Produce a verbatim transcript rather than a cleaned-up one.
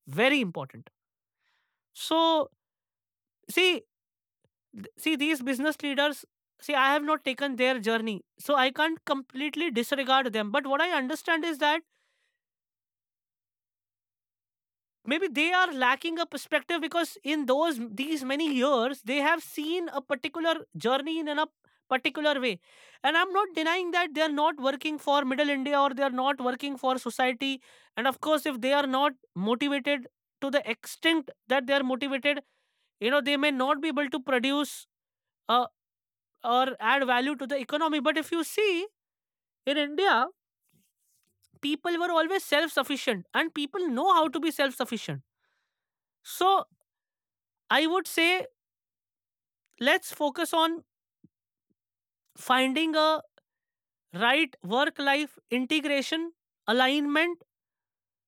Very important. So, see, th- see these business leaders, see, I have not taken their journey, so I can't completely disregard them. But what I understand is that maybe they are lacking a perspective, because in those these many years they have seen a particular journey in a particular way. And I'm not denying that they are not working for middle India, or they are not working for society. And of course, if they are not motivated to the extent that they are motivated, you know, they may not be able to produce uh, or add value to the economy. But if you see, in India, people were always self sufficient, and people know how to be self sufficient. So I would say, let's focus on finding a right work life integration, alignment,